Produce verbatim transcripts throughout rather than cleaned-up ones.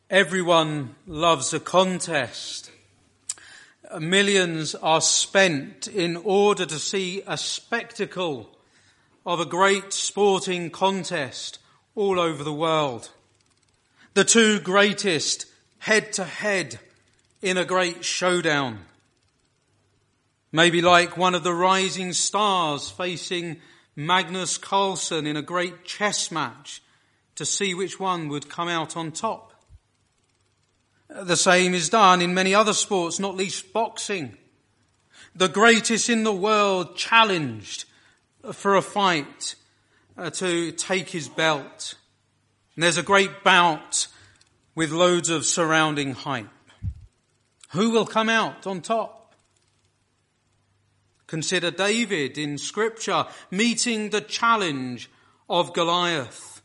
Everyone loves a contest. Millions are spent in order to see a spectacle of a great sporting contest all over the world. The two greatest head to head in a great showdown. Maybe like one of the rising stars facing Magnus Carlsen in a great chess match to see which one would come out on top. The same is done in many other sports, not least boxing. The greatest in the world challenged for a fight uh, to take his belt. And there's a great bout with loads of surrounding hype. Who will come out on top? Consider David in Scripture meeting the challenge of Goliath.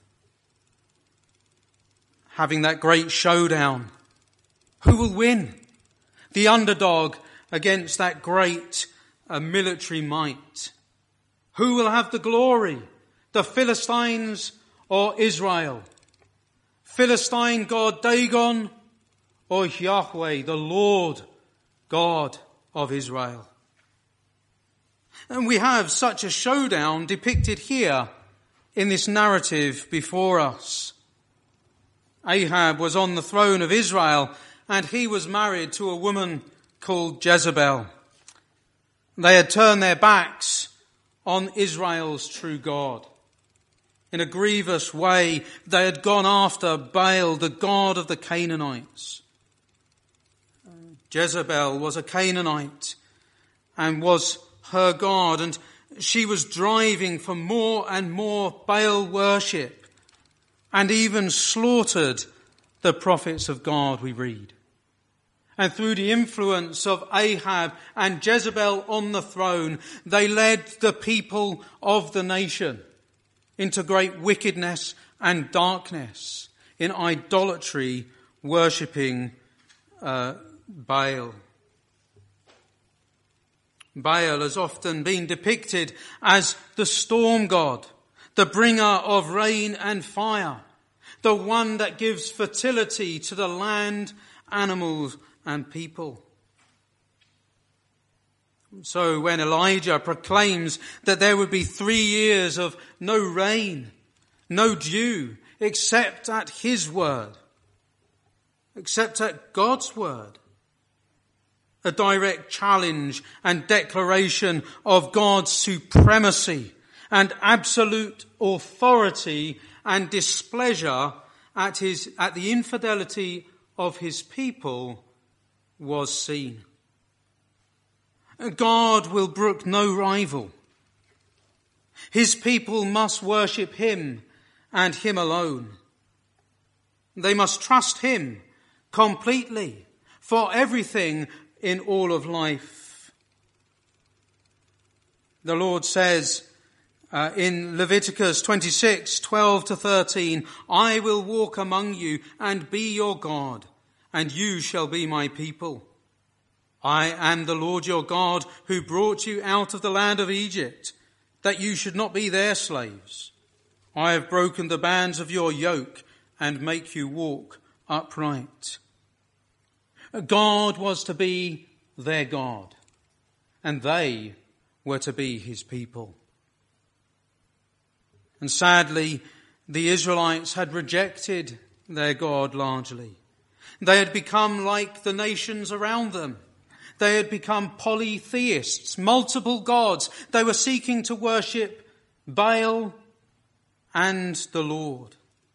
Having that great showdown. Who will win? The underdog against that great uh, military might. Who will have the glory? The Philistines or Israel? Philistine god Dagon or Yahweh, the Lord God of Israel? And we have such a showdown depicted here in this narrative before us. Ahab was on the throne of Israel, and he was married to a woman called Jezebel. They had turned their backs on Israel's true God. In a grievous way, they had gone after Baal, the god of the Canaanites. Jezebel was a Canaanite and was her god, and she was driving for more and more Baal worship, and even slaughtered the prophets of God, we read. And through the influence of Ahab and Jezebel on the throne, they led the people of the nation into great wickedness and darkness in idolatry, worshipping uh, Baal. Baal has often been depicted as the storm god, the bringer of rain and fire, the one that gives fertility to the land, animals, and people. So when Elijah proclaims that there would be three years of no rain, no dew, except at his word, except at God's word, a direct challenge and declaration of God's supremacy and absolute authority and displeasure at his, at the infidelity of his people was seen. God will brook no rival. His people must worship him and him alone. They must trust him completely for everything in all of life. The Lord says uh, in Leviticus twenty-six, twelve to thirteen, I will walk among you and be your God, and you shall be my people. I am the Lord your God who brought you out of the land of Egypt, that you should not be their slaves. I have broken the bands of your yoke and make you walk upright. God was to be their God, and they were to be his people. And sadly, the Israelites had rejected their God largely. They had become like the nations around them. They had become polytheists, multiple gods. They were seeking to worship Baal and the Lord.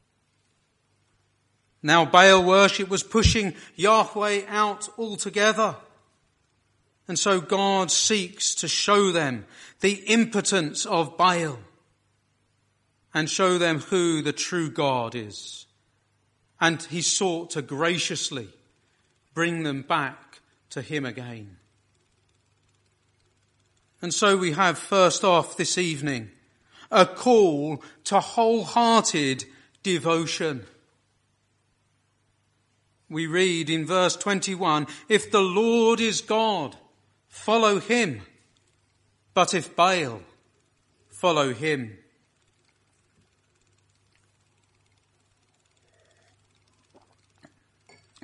Now Baal worship was pushing Yahweh out altogether. And so God seeks to show them the impotence of Baal and show them who the true God is. And he sought to graciously bring them back to him again. And so we have first off this evening a call to wholehearted devotion. We read in verse twenty-one, if the Lord is God, follow him. But if Baal, follow him.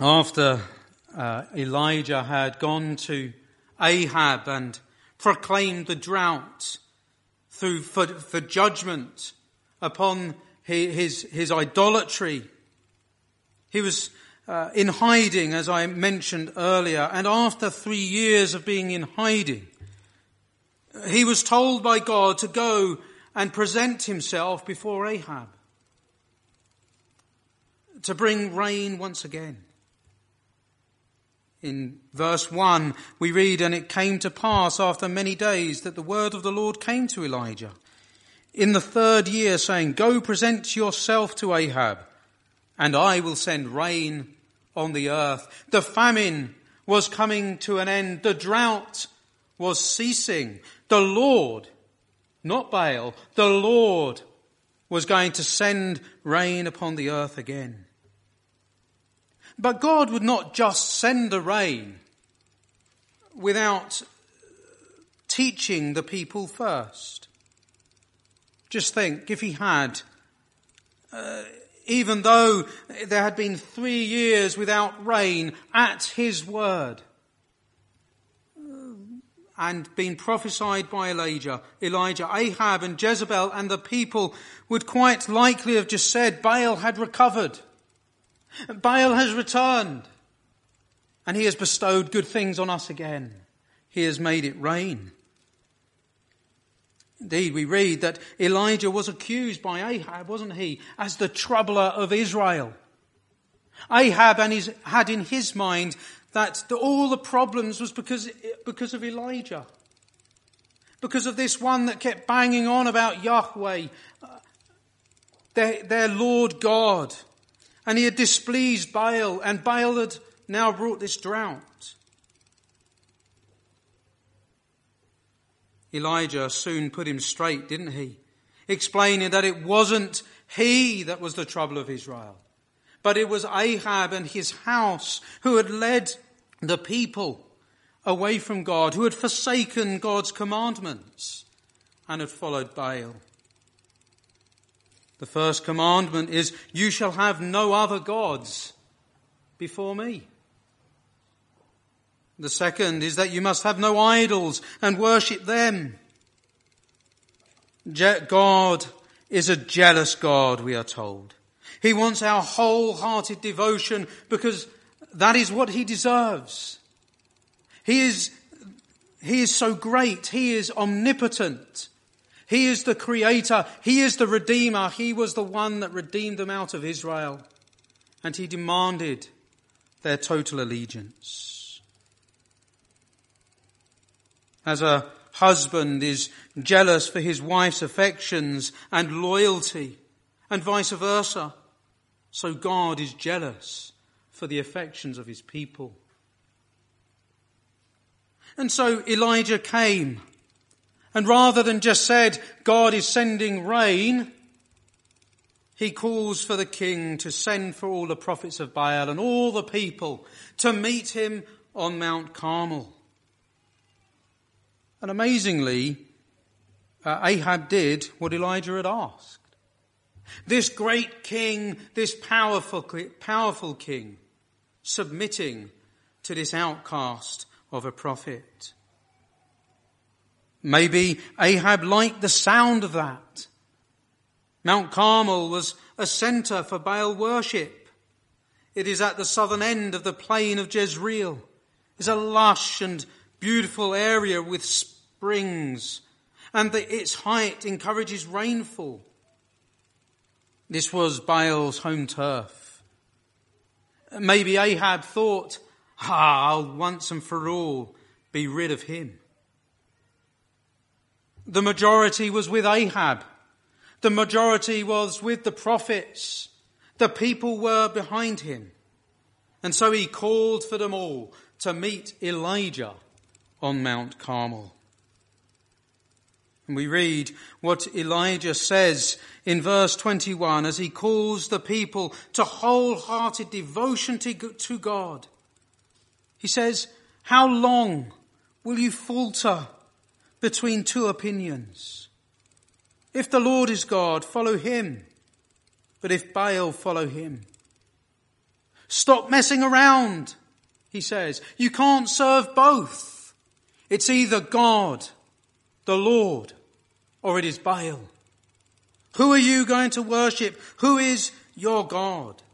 after uh, Elijah had gone to Ahab and proclaimed the drought through for, for judgment upon his, his, his idolatry, he was uh, in hiding, as I mentioned earlier, and after three years of being in hiding, he was told by God to go and present himself before Ahab, to bring rain once again. In verse one, we read, "And it came to pass after many days that the word of the Lord came to Elijah in the third year, saying, Go present yourself to Ahab, and I will send rain on the earth." The famine was coming to an end. The drought was ceasing. The Lord, not Baal, the Lord was going to send rain upon the earth again. But God would not just send the rain without teaching the people first. Just think, if he had, uh, even though there had been three years without rain, at his word, and been prophesied by Elijah, Elijah, Ahab and Jezebel and the people would quite likely have just said, Baal had recovered. Baal has returned. And he has bestowed good things on us again. He has made it rain. Indeed, we read that Elijah was accused by Ahab, wasn't he, as the troubler of Israel. Ahab and his, had in his mind that the, all the problems was because, because of Elijah. Because of this one that kept banging on about Yahweh, uh, their, their Lord God. And he had displeased Baal, and Baal had now brought this drought. Elijah soon put him straight, didn't he? Explaining that it wasn't he that was the trouble of Israel, but it was Ahab and his house who had led the people away from God, who had forsaken God's commandments and had followed Baal. The first commandment is, you shall have no other gods before me. The second is that you must have no idols and worship them. Je- God is a jealous God, we are told. He wants our wholehearted devotion because that is what he deserves. He is, he is so great. He is omnipotent. He is the creator. He is the redeemer. He was the one that redeemed them out of Israel. And he demanded their total allegiance. As a husband is jealous for his wife's affections and loyalty, and vice versa, so God is jealous for the affections of his people. And so Elijah came, and rather than just said, God is sending rain, he calls for the king to send for all the prophets of Baal and all the people to meet him on Mount Carmel. And amazingly, uh, Ahab did what Elijah had asked. This great king, this powerful, powerful king, submitting to this outcast of a prophet. Maybe Ahab liked the sound of that. Mount Carmel was a centre for Baal worship. It is at the southern end of the plain of Jezreel. It's a lush and beautiful area with springs, and the, its height encourages rainfall. This was Baal's home turf. Maybe Ahab thought, ah, I'll once and for all be rid of him. The majority was with Ahab. The majority was with the prophets. The people were behind him. And so he called for them all to meet Elijah on Mount Carmel. And we read what Elijah says in verse twenty-one as he calls the people to wholehearted devotion to God. He says, how long will you falter between two opinions? If the Lord is God, follow him. But if Baal, follow him. Stop messing around, he says. You can't serve both. It's either God, the Lord, or it is Baal. Who are you going to worship? Who is your God?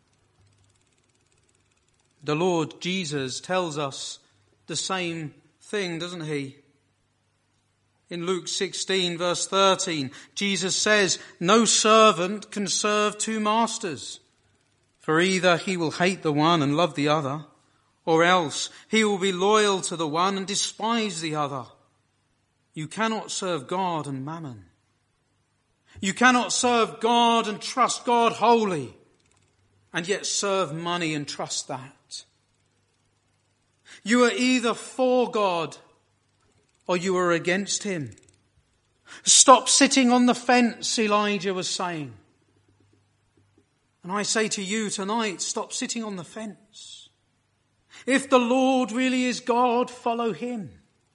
The Lord Jesus tells us the same thing, doesn't he? In Luke sixteen verse thirteen, Jesus says, no servant can serve two masters, for either he will hate the one and love the other, or else he will be loyal to the one and despise the other. You cannot serve God and mammon. You cannot serve God and trust God wholly, and yet serve money and trust that. You are either for God or you are against him. Stop sitting on the fence, Elijah was saying. And I say to you tonight, stop sitting on the fence. If the Lord really is God, follow him.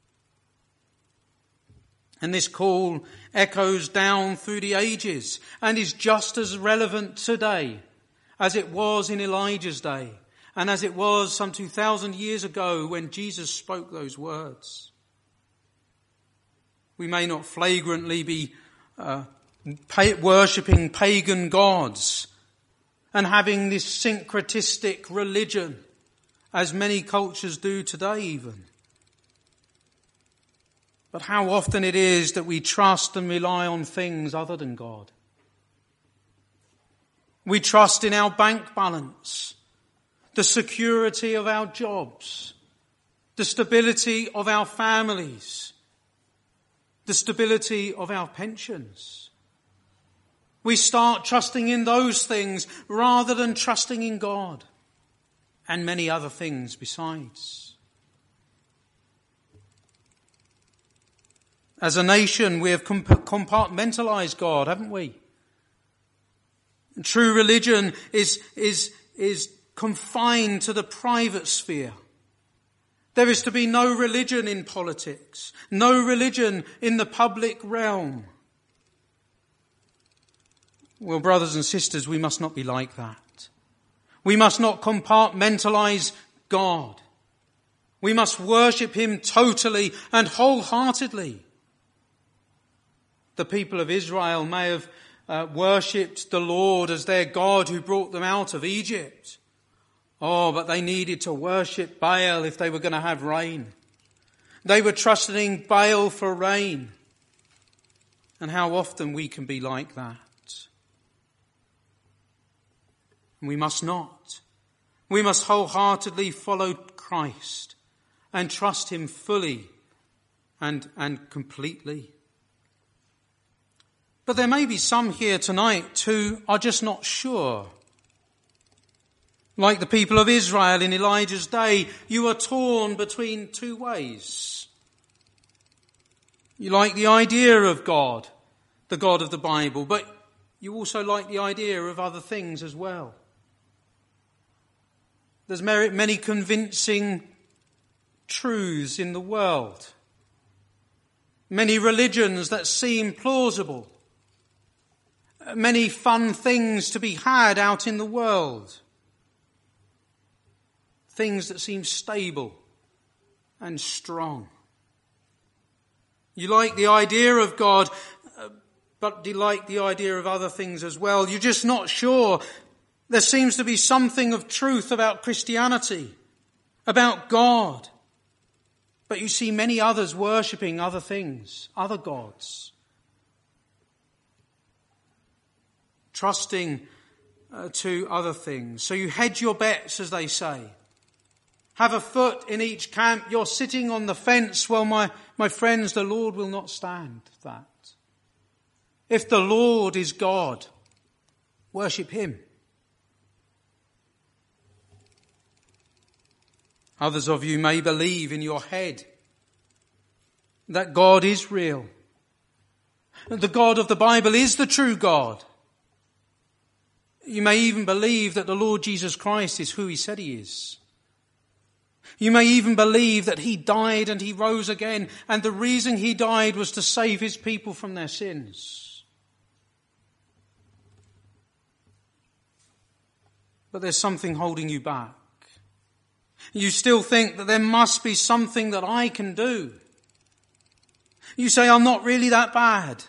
And this call echoes down through the ages and is just as relevant today as it was in Elijah's day and as it was some two thousand years ago when Jesus spoke those words. We may not flagrantly be uh, pay, worshipping pagan gods and having this syncretistic religion as many cultures do today even. But how often it is that we trust and rely on things other than God. We trust in our bank balance, the security of our jobs, the stability of our families, the stability of our pensions. We start trusting in those things rather than trusting in God and many other things besides. As a nation, we have compartmentalized God, haven't we? True religion is, is, is confined to the private sphere. There is to be no religion in politics, no religion in the public realm. Well, brothers and sisters, we must not be like that. We must not compartmentalize God. We must worship him totally and wholeheartedly. The people of Israel may have uh, worshipped the Lord as their God who brought them out of Egypt. Oh, but they needed to worship Baal if they were going to have rain. They were trusting Baal for rain. And how often we can be like that. We must not. We must wholeheartedly follow Christ and trust him fully and, and completely. But there may be some here tonight who are just not sure. Like the people of Israel in Elijah's day, you are torn between two ways. You like the idea of God, the God of the Bible, but you also like the idea of other things as well. There's many convincing truths in the world. Many religions that seem plausible. Many fun things to be had out in the world. Things that seem stable and strong. You like the idea of God, but you like the idea of other things as well. You're just not sure. There seems to be something of truth about Christianity, about God. But you see many others worshipping other things, other gods. Trusting uh, to other things. So you hedge your bets, as they say. Have a foot in each camp. You're sitting on the fence. Well, my, my friends, the Lord will not stand that. If the Lord is God, worship him. Others of you may believe in your head that God is real. The God of the Bible is the true God. You may even believe that the Lord Jesus Christ is who he said he is. You may even believe that he died and he rose again, and the reason he died was to save his people from their sins. but there's something holding you back. You still think that there must be something that I can do. You say, I'm not really that bad.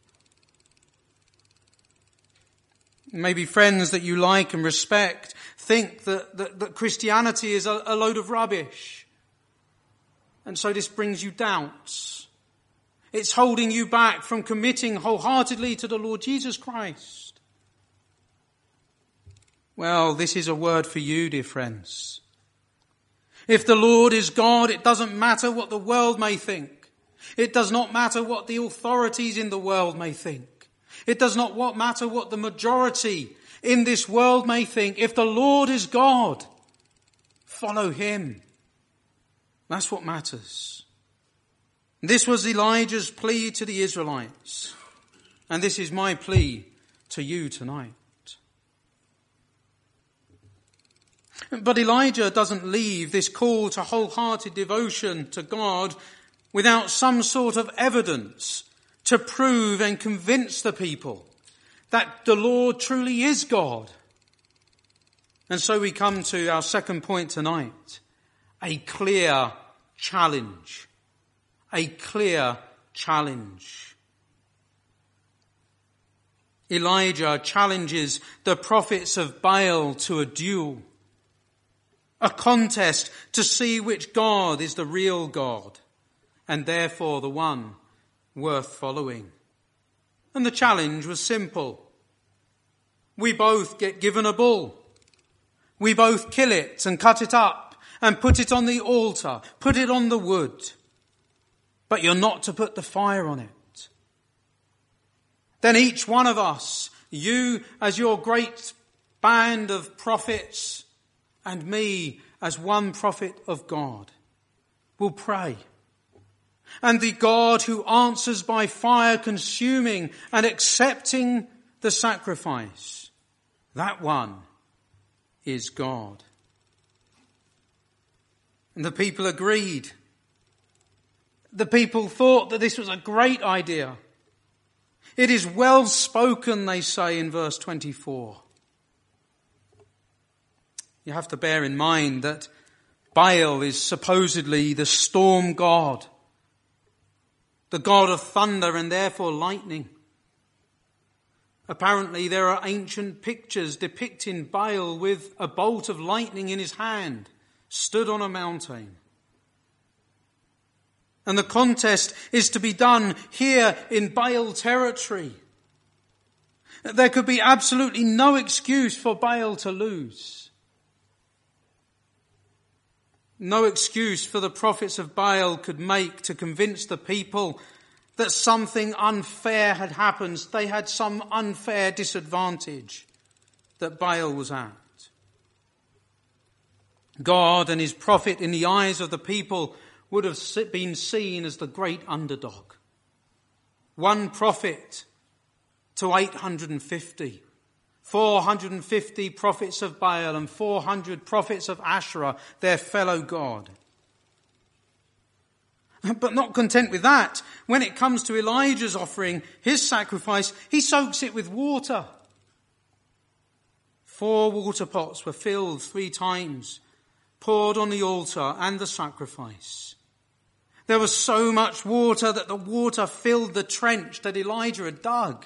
Maybe friends that you like and respect think that, that, that Christianity is a, a load of rubbish. And so this brings you doubts. It's holding you back from committing wholeheartedly to the Lord Jesus Christ. Well, this is a word for you, dear friends. If the Lord is God, it doesn't matter what the world may think. It does not matter what the authorities in the world may think. It does not what matter what the majority in this world may think. If the Lord is God, follow him. That's what matters. This was Elijah's plea to the Israelites. And this is my plea to you tonight. But Elijah doesn't leave this call to wholehearted devotion to God without some sort of evidence to prove and convince the people that the Lord truly is God. And so we come to our second point tonight, a clear challenge. A clear challenge. Elijah challenges the prophets of Baal to a duel, a contest to see which God is the real God and therefore the one worth following. And the challenge was simple. We both get given a bull. We both kill it and cut it up and put it on the altar, put it on the wood. But you're not to put the fire on it. Then each one of us, you as your great band of prophets and me as one prophet of God, will pray. And the God who answers by fire consuming and accepting the sacrifice, that one is God. And the people agreed. The people thought that this was a great idea. It is well spoken, they say in verse twenty-four. You have to bear in mind that Baal is supposedly the storm god, the god of thunder and therefore lightning. Apparently there are ancient pictures depicting Baal with a bolt of lightning in his hand, stood on a mountain. And the contest is to be done here in Baal territory. There could be absolutely no excuse for Baal to lose. No excuse for the prophets of Baal could make to convince the people that something unfair had happened. They had some unfair disadvantage that Baal was at. God and his prophet in the eyes of the people would have been seen as the great underdog. One prophet to eight hundred fifty. four hundred fifty prophets of Baal and four hundred prophets of Asherah, their fellow god. But not content with that, when it comes to Elijah's offering his sacrifice, he soaks it with water. Four water pots were filled three times, poured on the altar and the sacrifice. There was so much water that the water filled the trench that Elijah had dug.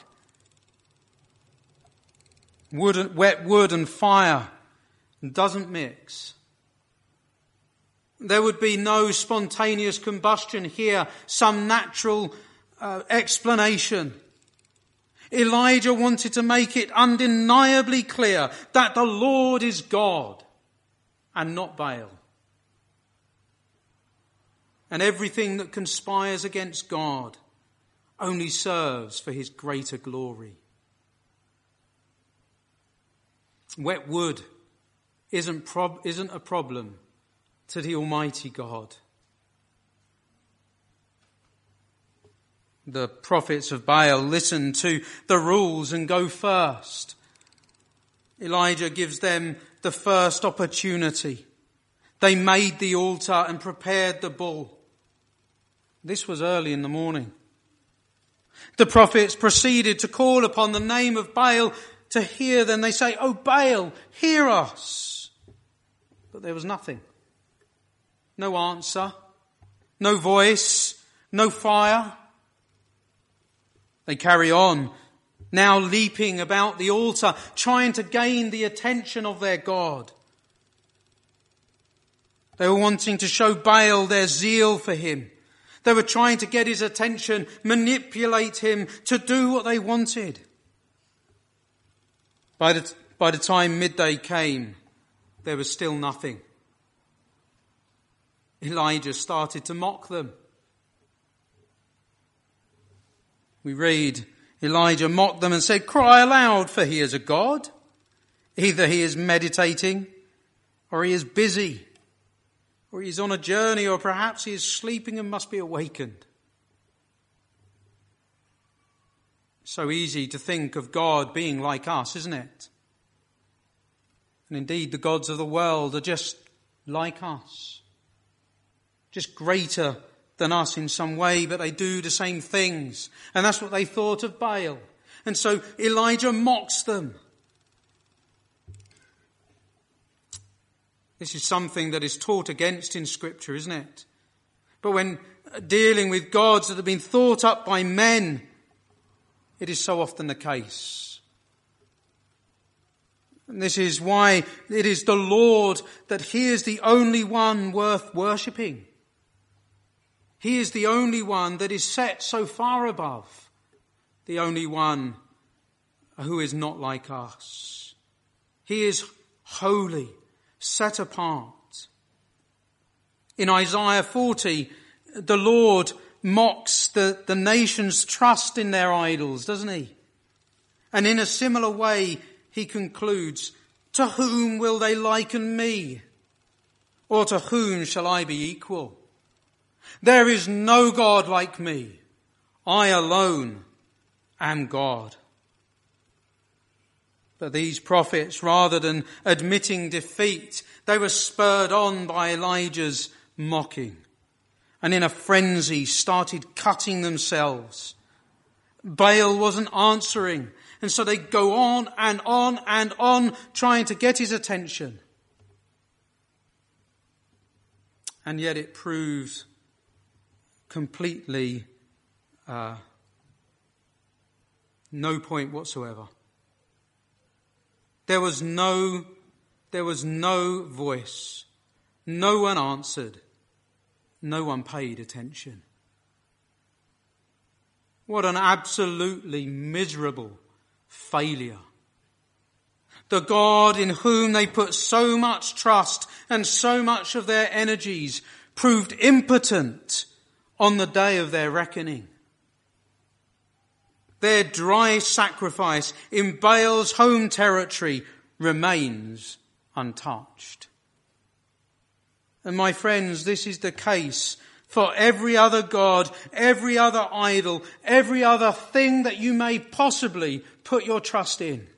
Wood and, wet wood and fire doesn't mix. There would be no spontaneous combustion here, some natural uh, explanation. Elijah wanted to make it undeniably clear that the Lord is God and not Baal. And everything that conspires against God only serves for his greater glory. Wet wood isn't, prob- isn't a problem to the Almighty God. The prophets of Baal listen to the rules and go first. Elijah gives them the first opportunity. They made the altar and prepared the bull. This was early in the morning. The prophets proceeded to call upon the name of Baal to hear them. They say, "Oh, Baal, hear us." But there was nothing. No answer. No voice. No fire. They carry on, now leaping about the altar, trying to gain the attention of their God. They were wanting to show Baal their zeal for him. They were trying to get his attention, manipulate him to do what they wanted. By the, by the time midday came, there was still nothing. Elijah started to mock them. We read, Elijah mocked them and said, "Cry aloud, for he is a god. Either he is meditating, or he is busy, or he is on a journey, or perhaps he is sleeping and must be awakened." So easy to think of God being like us, isn't it? And indeed, the gods of the world are just like us. Just greater than us in some way, but they do the same things. And that's what they thought of Baal. And so Elijah mocks them. This is something that is taught against in Scripture, isn't it? But when dealing with gods that have been thought up by men, it is so often the case. And this is why it is the Lord that He is the only one worth worshipping. He is the only one that is set so far above, the only one who is not like us. He is holy, set apart. In Isaiah forty, the Lord mocks the, the nation's trust in their idols, doesn't he? And in a similar way, he concludes, "To whom will they liken me? Or to whom shall I be equal? There is no God like me. I alone am God." But these prophets, rather than admitting defeat, they were spurred on by Elijah's mocking, and in a frenzy started cutting themselves. Baal wasn't answering, and so they go on and on and on trying to get his attention. And yet it proves completely uh, no point whatsoever. There was no, there was no voice. No one answered. No one paid attention. What an absolutely miserable failure. The God in whom they put so much trust and so much of their energies proved impotent on the day of their reckoning. Their dry sacrifice in Baal's home territory remains untouched. And my friends, this is the case for every other god, every other idol, every other thing that you may possibly put your trust in.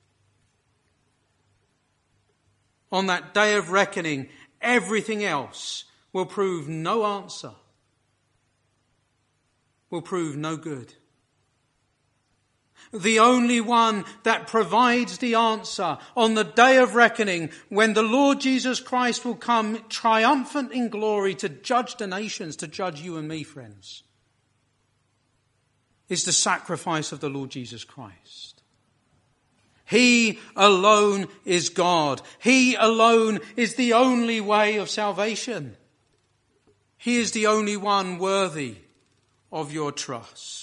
On that day of reckoning, everything else will prove no answer, will prove no good. The only one that provides the answer on the day of reckoning, when the Lord Jesus Christ will come triumphant in glory to judge the nations, to judge you and me, friends, is the sacrifice of the Lord Jesus Christ. He alone is God. He alone is the only way of salvation. He is the only one worthy of your trust.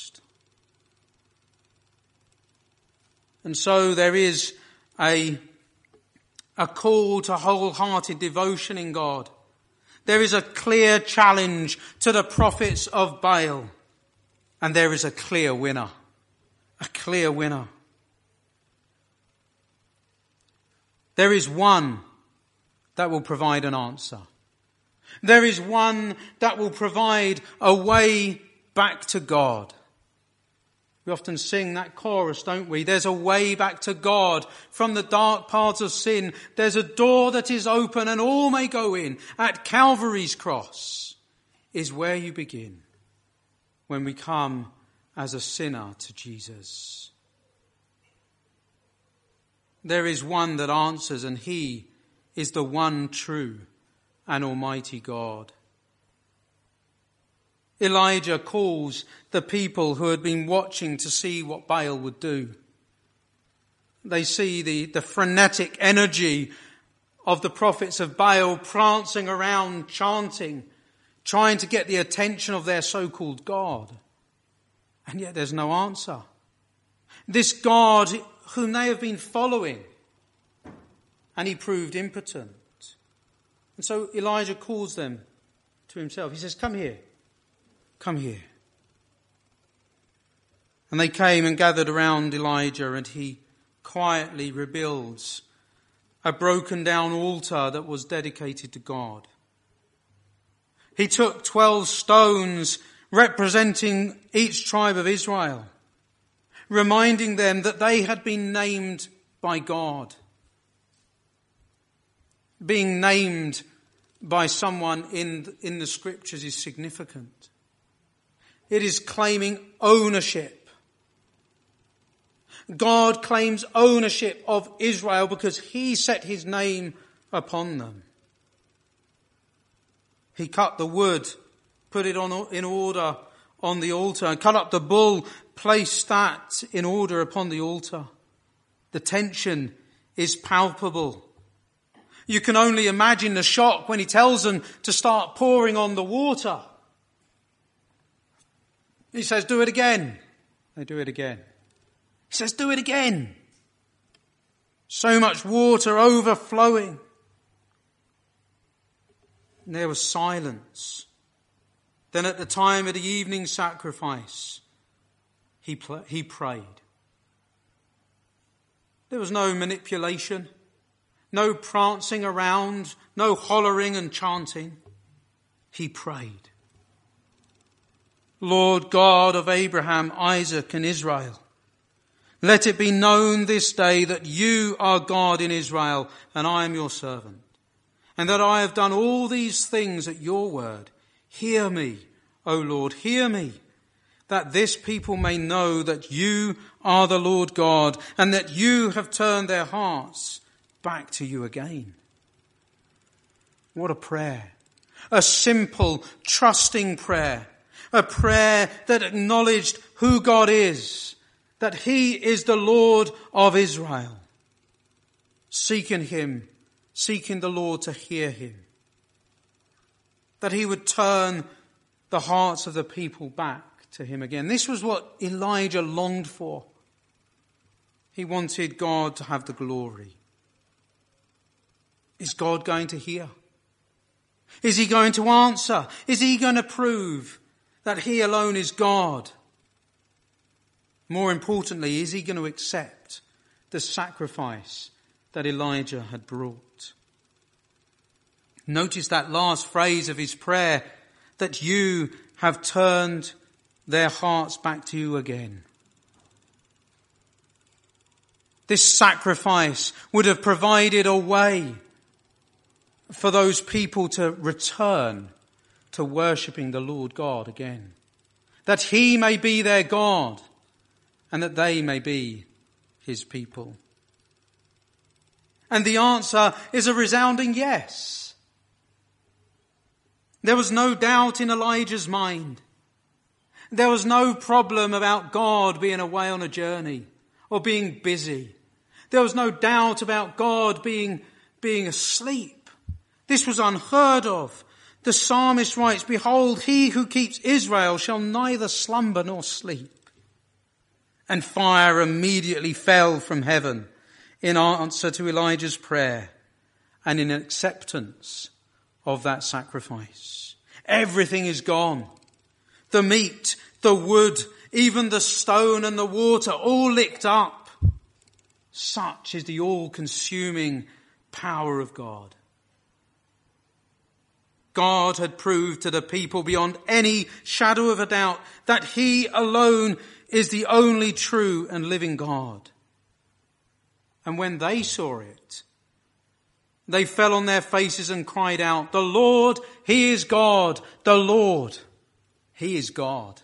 And so there is a, a call to wholehearted devotion in God. There is a clear challenge to the prophets of Baal. And there is a clear winner. A clear winner. There is one that will provide an answer. There is one that will provide a way back to God. We often sing that chorus, don't we? There's a way back to God from the dark paths of sin. There's a door that is open and all may go in. At Calvary's cross is where you begin when we come as a sinner to Jesus. there is one that answers, and he is the one true and almighty God. Elijah calls the people who had been watching to see what Baal would do. They see the, the frenetic energy of the prophets of Baal prancing around, chanting, trying to get the attention of their so-called God. And yet there's no answer. This God whom they have been following, and he proved impotent. And so Elijah calls them to himself. He says, come here, come here. And they came and gathered around Elijah, and he quietly rebuilds a broken down altar that was dedicated to God. He took twelve stones representing each tribe of Israel, reminding them that they had been named by God. Being named by someone in, in the scriptures is significant. It is claiming ownership. God claims ownership of Israel because he set his name upon them. He cut the wood, put it on in order on the altar, and cut up the bull, placed that in order upon the altar. The tension is palpable. You can only imagine the shock when he tells them to start pouring on the water. He says, do it again. They do it again. He says, do it again. So much water overflowing. And there was silence. Then at the time of the evening sacrifice, he, pl- he prayed. There was no manipulation, no prancing around, no hollering and chanting. He prayed. Lord God of Abraham, Isaac, and Israel, let it be known this day that you are God in Israel, and I am your servant, and that I have done all these things at your word. Hear me, O Lord, hear me, that this people may know that you are the Lord God, and that you have turned their hearts back to you again. What a prayer. A simple, trusting prayer. A prayer that acknowledged who God is, that he is the Lord of Israel. Seeking him, seeking the Lord to hear him. That he would turn the hearts of the people back to him again. This was what Elijah longed for. He wanted God to have the glory. Is God going to hear? Is he going to answer? Is he going to prove that he alone is God? More importantly, is he going to accept the sacrifice that Elijah had brought? Notice that last phrase of his prayer, that you have turned their hearts back to you again. This sacrifice would have provided a way for those people to return to worshipping the Lord God again. That he may be their God and that they may be his people. And the answer is a resounding yes. There was no doubt in Elijah's mind. There was no problem about God being away on a journey or being busy. There was no doubt about God being, being asleep. This was unheard of. The psalmist writes, behold, he who keeps Israel shall neither slumber nor sleep. And fire immediately fell from heaven in answer to Elijah's prayer and in acceptance of that sacrifice. Everything is gone. The meat, the wood, even the stone and the water, all licked up. Such is the all-consuming power of God. God had proved to the people beyond any shadow of a doubt that he alone is the only true and living God. And when they saw it, they fell on their faces and cried out, the Lord, he is God. The Lord, he is God.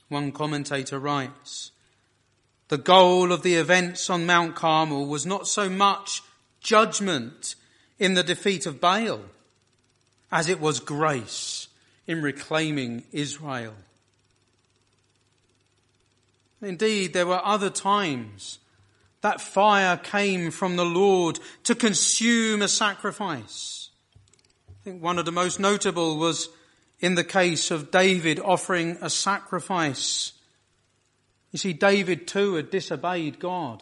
One commentator writes, the goal of the events on Mount Carmel was not so much judgment in the defeat of Baal as it was grace in reclaiming Israel. Indeed, there were other times that fire came from the Lord to consume a sacrifice. I think one of the most notable was in the case of David offering a sacrifice. You see, David too had disobeyed God.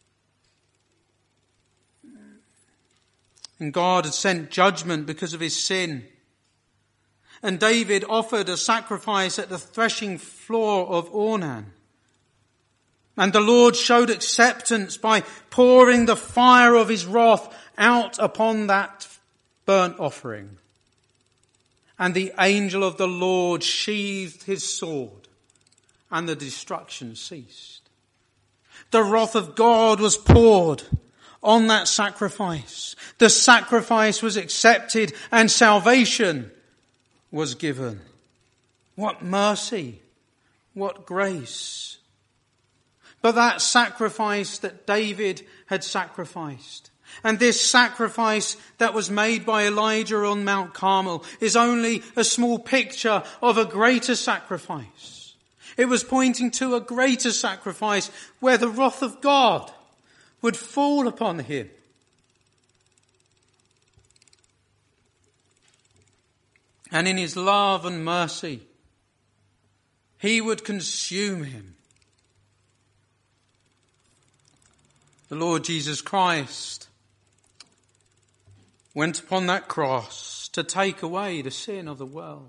And God had sent judgment because of his sin. And David offered a sacrifice at the threshing floor of Ornan. And the Lord showed acceptance by pouring the fire of his wrath out upon that burnt offering. And the angel of the Lord sheathed his sword, and the destruction ceased. The wrath of God was poured on that sacrifice. The sacrifice was accepted, and salvation was given. What mercy! What grace! But that sacrifice that David had sacrificed, and this sacrifice that was made by Elijah on Mount Carmel, is only a small picture of a greater sacrifice. It was pointing to a greater sacrifice where the wrath of God would fall upon him. And in his love and mercy, he would consume him. The Lord Jesus Christ went upon that cross to take away the sin of the world.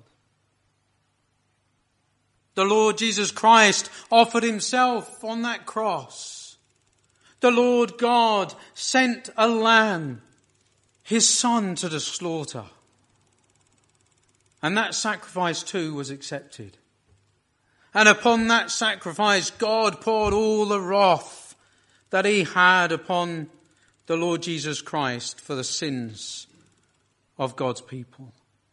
The Lord Jesus Christ offered himself on that cross. The Lord God sent a lamb, his son, to the slaughter. And that sacrifice too was accepted. And upon that sacrifice, God poured all the wrath that he had upon the Lord Jesus Christ for the sins of God's people.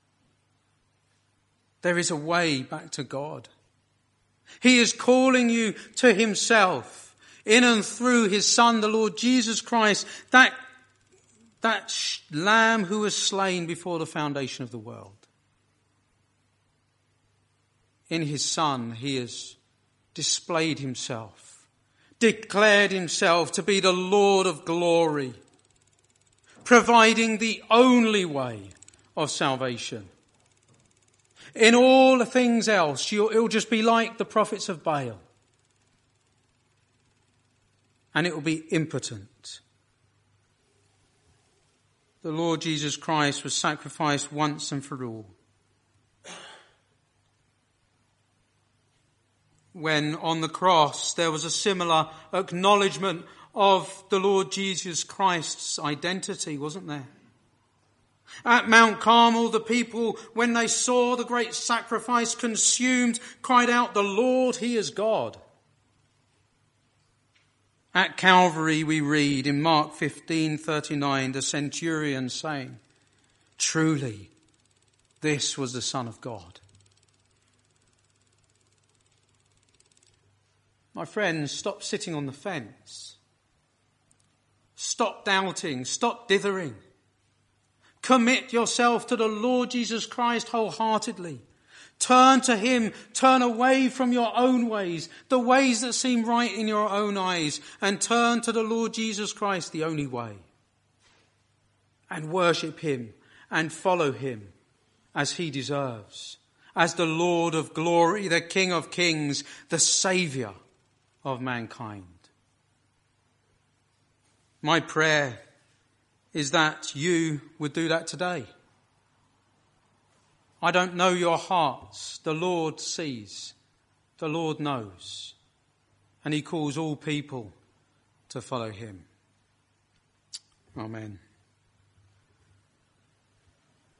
There is a way back to God. He is calling you to himself in and through his Son, the Lord Jesus Christ, that, that lamb who was slain before the foundation of the world. In his Son, he has displayed himself, declared himself to be the Lord of glory, providing the only way of salvation. In all things else, you'll, it'll just be like the prophets of Baal. And it will be impotent. The Lord Jesus Christ was sacrificed once and for all. When on the cross there was a similar acknowledgement of the Lord Jesus Christ's identity, wasn't there? At Mount Carmel, the people, when they saw the great sacrifice consumed, cried out, "The Lord, he is God." At Calvary we read in Mark fifteen thirty-nine, the centurion saying, "Truly, this was the Son of God." My friends, stop sitting on the fence. Stop doubting. Stop dithering. Commit yourself to the Lord Jesus Christ wholeheartedly. Turn to him. Turn away from your own ways, the ways that seem right in your own eyes, and turn to the Lord Jesus Christ, the only way. And worship him and follow him as he deserves, as the Lord of glory, the King of kings, the Saviour of mankind. My prayer is that you would do that today. I don't know your hearts. The Lord sees. The Lord knows. And he calls all people to follow him. Amen.